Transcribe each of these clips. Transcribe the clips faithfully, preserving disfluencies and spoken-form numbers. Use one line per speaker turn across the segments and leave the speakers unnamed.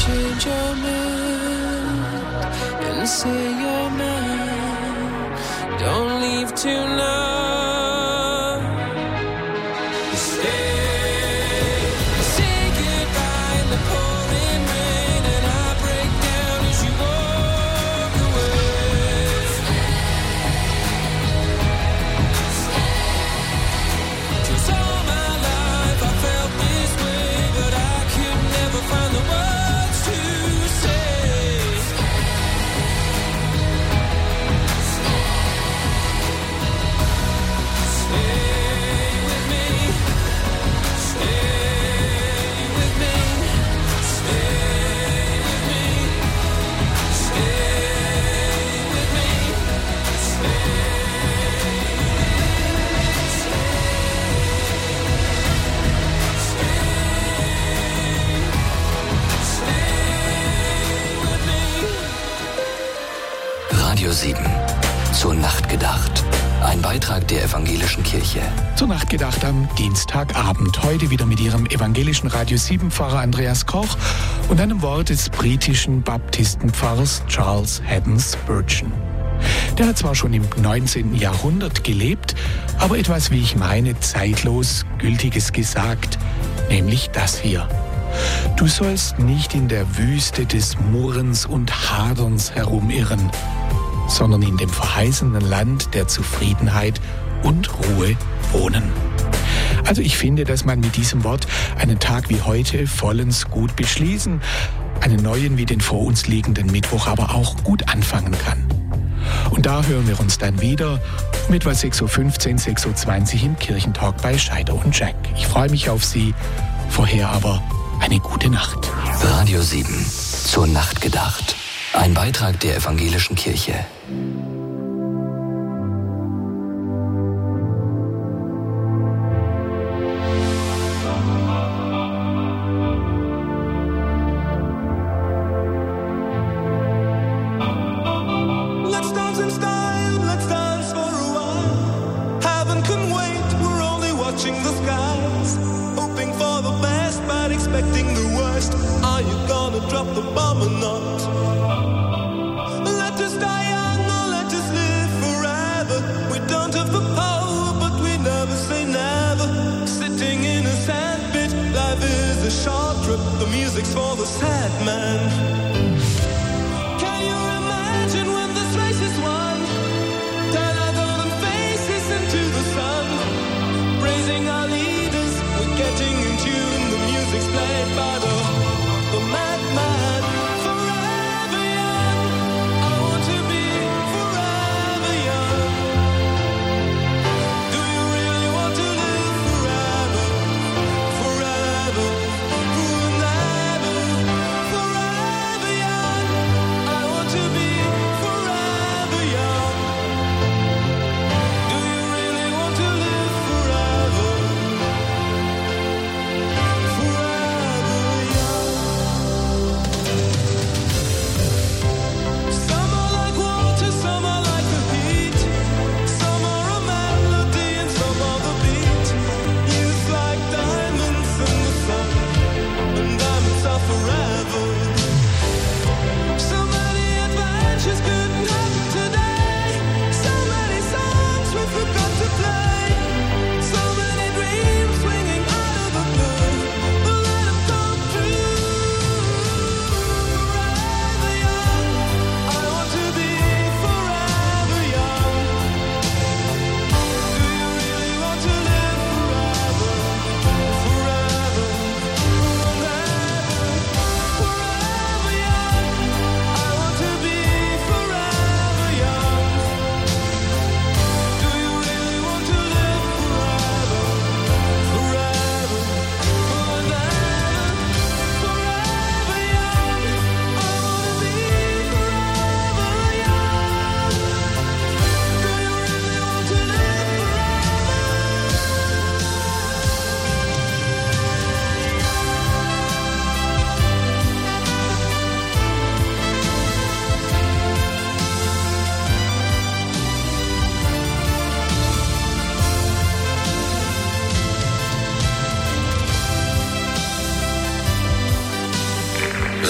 change your mind and say you're mine. Don't leave tonight.
sieben. Zur Nacht gedacht. Ein Beitrag der Evangelischen Kirche.
Zur Nacht gedacht am Dienstagabend. Heute wieder mit Ihrem evangelischen Radio sieben Pfarrer Andreas Koch und einem Wort des britischen Baptistenpfarrers Charles Haddon Spurgeon. Der hat zwar schon im neunzehnten Jahrhundert gelebt, aber etwas, wie ich meine, zeitlos Gültiges gesagt, nämlich das hier. Du sollst nicht in der Wüste des Murrens und Haderns herumirren, sondern in dem verheißenen Land der Zufriedenheit und Ruhe wohnen. Also ich finde, dass man mit diesem Wort einen Tag wie heute vollends gut beschließen, einen neuen wie den vor uns liegenden Mittwoch aber auch gut anfangen kann. Und da hören wir uns dann wieder um etwa sechs Uhr fünfzehn, sechs Uhr zwanzig im Kirchentalk bei Scheider und Jack. Ich freue mich auf Sie, vorher aber eine gute Nacht.
Radio sieben. Zur Nacht gedacht. Ein Beitrag der Evangelischen Kirche.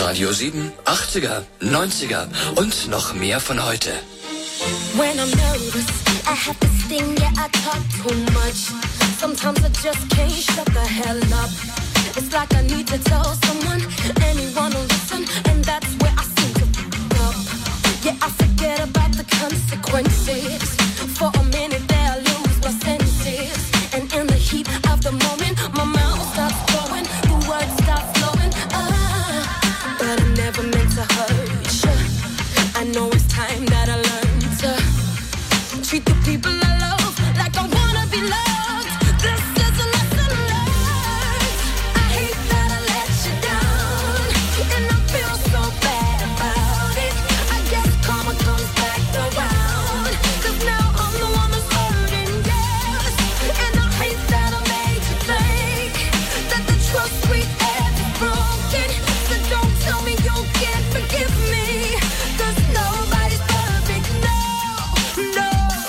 Radio sieben, achtziger, neunziger und noch mehr von heute.
When I'm nervous, I have this thing, yeah, I talk too much. Sometimes I just can't shut the hell up. It's like I need to tell someone, anyone will listen, and that's where I seem to f*** up. Yeah, I forget about the consequences. For a minute there, I lose my senses. And in the heat of the moment, my mouth starts flowing, the words start flowing. Ah, but I never meant to hurt you. I know it's time that I learn to treat the people I love like I wanna be loved. This is a lesson learned. I hate that I let you down, and I feel so bad about it. I guess karma comes back around, 'cause now I'm the one that's hurting, yes. And I hate that I made you think that the trust we had is broken. So don't tell me you can't forgive me, 'cause nobody's perfect, no, no.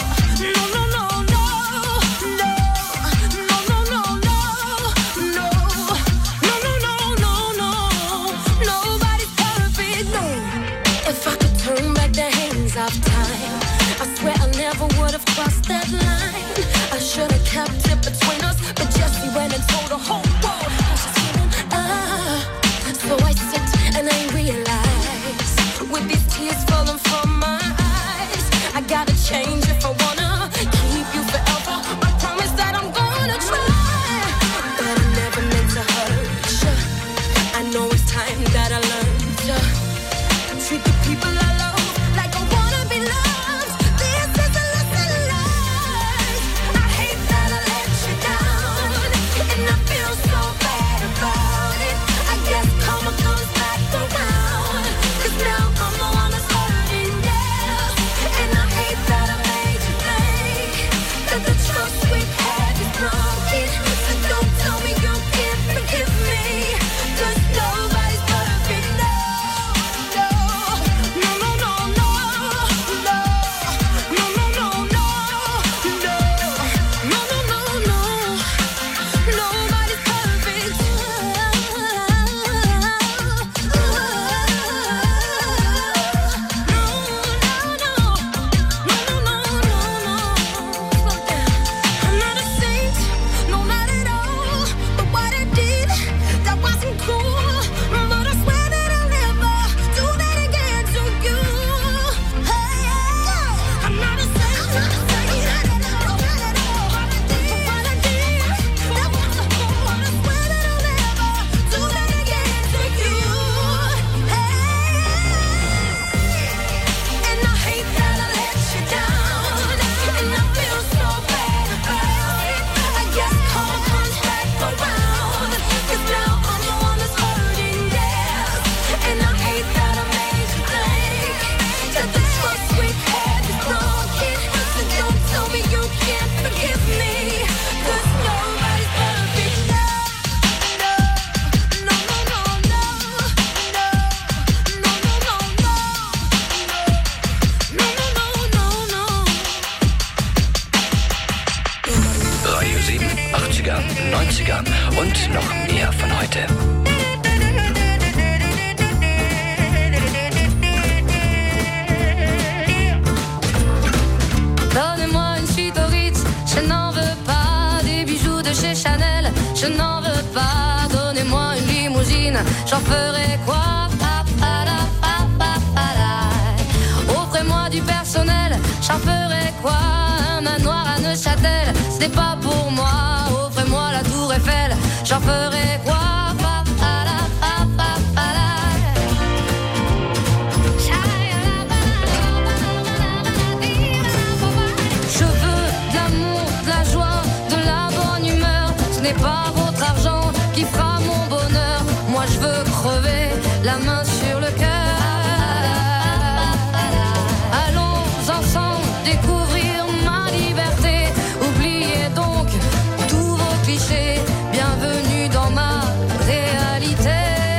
Of time, I swear I never would have crossed that line. I should have kept it between us, but Jesse went and told the whole world how she's feeling. Ah, so I sit and I realize, with these tears falling from my eyes, I gotta change if I wanna keep you forever. I promise that I'm gonna try, but I never meant to hurt you. I know it's time that I learn to treat the people I love like I wanna be loved. This is a lesson learned. I hate that I let you down, and I feel so bad about it. I guess karma comes back around, 'cause now I'm the one that's hurting, yeah. And I hate that I made you think that the trust we had is broken. So don't tell me you can't forgive me, 'cause nobody's perfect, no, no. No, no, no, no, no. No, no, no, no, no. No, no, no, no. Nobody's perfect. No, no, no. No, no, no, no, no. Slow down. I'm not a saint, no, not at all. But what I did, that wasn't cool. But I swear that I'll never do that again to you. Hey, I'm not a saint, not a saint, not at all, not at all. But what I did, that wasn't cool. But I swear that I'll never do that again to you. Hey, and I hate that I let you down, and I feel so bad about it. I guess karma comes back around, 'cause now I'm the one that's hurting, yeah. And I hate that I made you think that the trust we had is broken. So don't tell me you can't forgive me, 'cause nobody's perfect, no, no. No, no, no, no, no. No, no, no, no, no. No, no, no, no, no.
Radio sieben, achtziger, neunziger und noch mehr von heute.
Donnez-moi une suite au Ritz, je n'en veux pas. Des bijoux de chez Chanel, je n'en veux pas. Donnez-moi une limousine, j'en ferai quoi? Pa, pa, la, pa, pa, pa, la. Offrez-moi du personnel, j'en ferai quoi? Un manoir à Neuchâtel, ce n'est pas pour moi. Offrez-moi la tour Eiffel, j'en ferai quoi? Pa, pa, la, pa, pa, pa, la. Je veux de l'amour, de la joie, de la bonne humeur. Ce n'est pas votre argent qui fera mon bonheur. Moi je veux crever la main sur le cœur. Allons ensemble découvrir ma liberté. Oubliez donc tous vos clichés. Bienvenue dans ma réalité.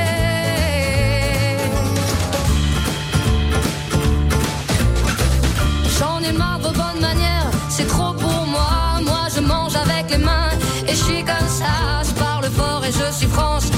J'en ai marre de vos bonnes manières, c'est trop pour moi. Moi je mange avec les mains et je suis comme ça. Je parle fort et je suis franche.